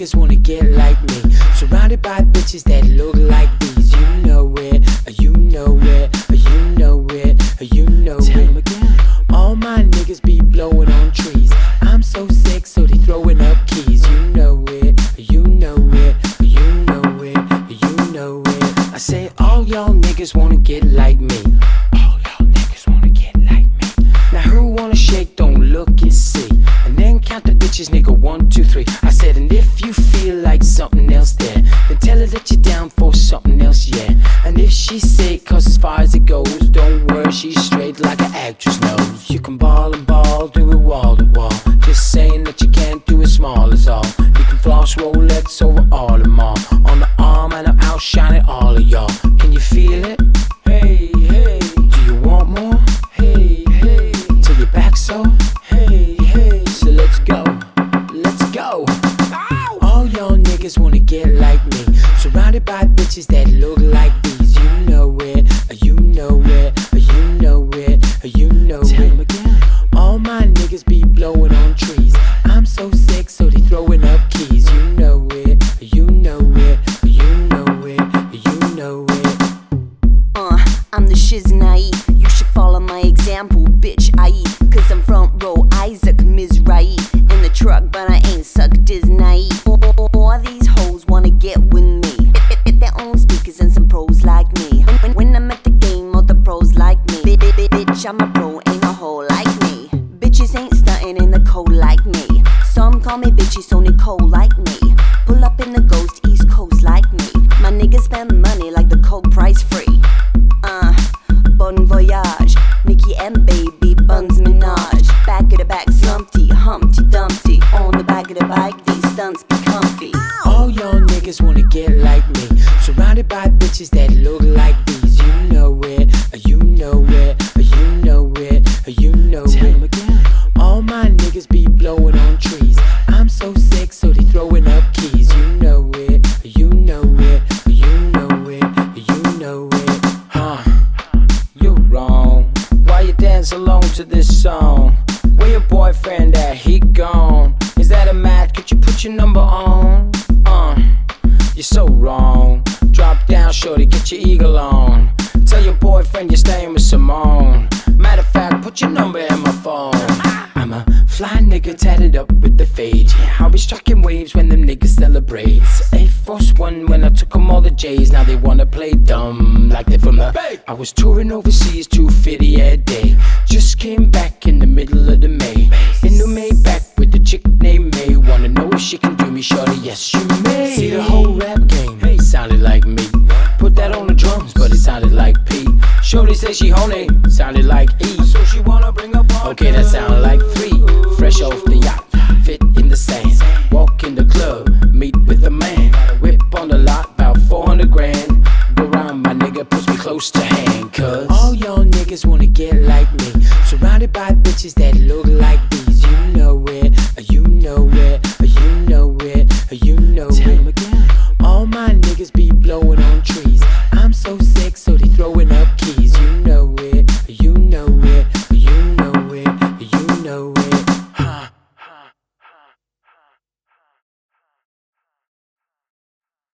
niggas wanna get like me, surrounded by bitches that look like these. You know it, you know it, you know it, you know it. All my niggas be blowing on trees. I'm so sick, so they throwing up keys. You know it, you know it, you know it, you know it. I say all y'all niggas wanna get like me. All y'all niggas wanna get like me. Now who wanna shake? Don't look and see. And then count the bitches, nigga, 1, 2, 3. I said, and if you feel like something else there, then tell her that you're down for something else, yeah. And if she say, cause as far as it goes, don't worry, she's straight like an actress knows. You can ball and ball, do it wall to wall. Just saying that you can't do it small is all. You can floss Rolex over all the mall. On the arm and I'm outshining all of y'all. Can you feel it? Hey, hey. Do you want more? Hey, hey. Till your back so? Hey, hey. So let's go, let's go. Ow! All y'all niggas wanna get like me, surrounded by bitches that look like these. You know it, you know it, you know it, you know it. All my niggas be blowing on trees. I'm so sick, so they throwing up keys. You know it, you know it, you know it, you know it. I'm the shiznai. You should follow my example, bitch. Cause I'm front row, Isaac Mizrahi. In the truck, but I ain't suck Disney. All these hoes wanna get with me. Hit their own speakers and some pros like me. When I'm at the game, all the pros like me. Bitch, I'm a pro, ain't a hoe like me. Bitches ain't stuntin' in the cold like me. Some call me bitches, so Nicole like me. Pull up in the ghost, East Coast like me. My niggas spend money like the coke price free. Bon voyage, Nicki and baby Buns Minaj. Back of the back, Slumpty, Humpty Dumpty. On the back of the bike, these stunts be comfy. All y'all niggas wanna get like me, surrounded by bitches that look like these. You know it, you know it, you know it, you know it. All my niggas be blowing on trees. I'm so sick, so they throwing up keys. You know it, you know it, you know it, you know it. You're wrong. Why you dance along to this song? Where your boyfriend at? He gone. Is that a match? Could you put your number on? You're so wrong. Drop down, shorty, get your eagle on. Tell your boyfriend you're staying with Simone. Matter of fact, put your number in my phone. I'm a fly nigga tatted up with the fade. Yeah, I'll be striking waves when them niggas celebrate. Air Force One when I took them all the J's. Now they wanna play dumb like they from the Bay. I was touring overseas, 250 a day. Just came back in the middle of the May. In the Maybach with the chick named May. Wanna know if she can do me, shorty? Yes, she may. See the whole rap game, hey, sounded like me. Put that on the drums, but it sounded like P. Shorty say she horny, sounded like E. So she wanna bring up on. Okay, that sound like 3. Fresh off the yacht, fit in the sand. Walk in the club, meet with the man. Whip on the lot, about 400 grand. Go round, my nigga, puts me close to hand. Cause all y'all niggas wanna get like me, surrounded by bitches that look like these. You know it, you know it, you know it, you know it. All my niggas be blowing on trees.